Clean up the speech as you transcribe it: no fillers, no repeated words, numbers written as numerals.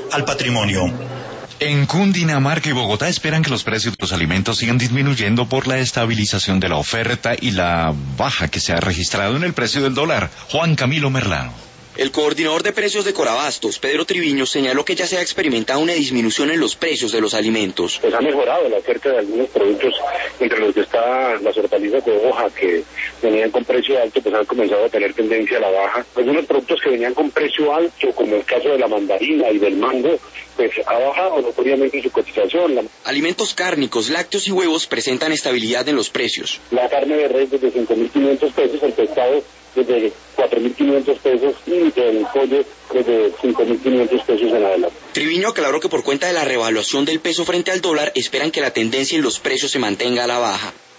al patrimonio. En Cundinamarca y Bogotá esperan que los precios de los alimentos sigan disminuyendo por la estabilización de la oferta y la baja que se ha registrado en el precio del dólar. Juan Camilo Merlano. El coordinador de precios de Corabastos, Pedro Triviño, señaló que ya se ha experimentado una disminución en los precios de los alimentos. Pues ha mejorado la oferta de algunos productos, entre los que está las hortalizas de hoja que venían con precio alto, pues han comenzado a tener tendencia a la baja. Algunos productos que venían con precio alto, como el caso de la mandarina y del mango, pues ha bajado notoriamente su cotización. Alimentos cárnicos, lácteos y huevos presentan estabilidad en los precios. La carne de res desde 5.500 pesos, el pescado desde 4.500 pesos y el pollo desde 5.500 pesos en adelante. Triviño aclaró que por cuenta de la revaluación del peso frente al dólar esperan que la tendencia en los precios se mantenga a la baja.